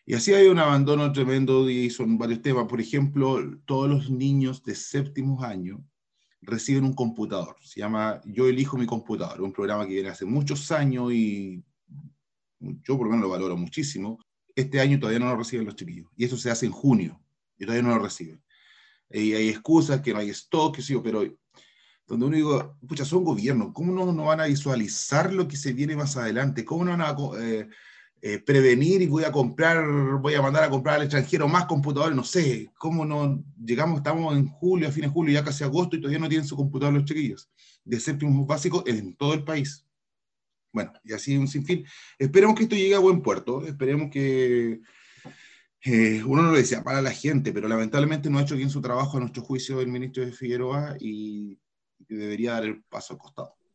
Y así hay un abandono tremendo y son varios temas. Por ejemplo, todos los niños de séptimo año reciben un computador. Se llama Yo elijo mi computador, un programa que viene hace muchos años y yo por lo menos lo valoro muchísimo. Este año todavía no lo reciben los chiquillos. Y eso se hace en junio y todavía no lo reciben. Y hay excusas, que no hay stock, que sí, pero donde uno digo, pucha, son gobiernos, ¿cómo no van a visualizar lo que se viene más adelante? ¿Cómo no van a prevenir y voy a mandar a comprar al extranjero más computadores? No sé, ¿cómo no llegamos, estamos en julio, a fines de julio, ya casi agosto y todavía no tienen su computador los chiquillos de séptimos básicos en todo el país? Bueno, y así un sinfín. Esperemos que esto llegue a buen puerto, esperemos que uno no lo decía para la gente, pero lamentablemente no ha hecho bien su trabajo a nuestro juicio el ministro de Figueroa y debería dar el paso al costado.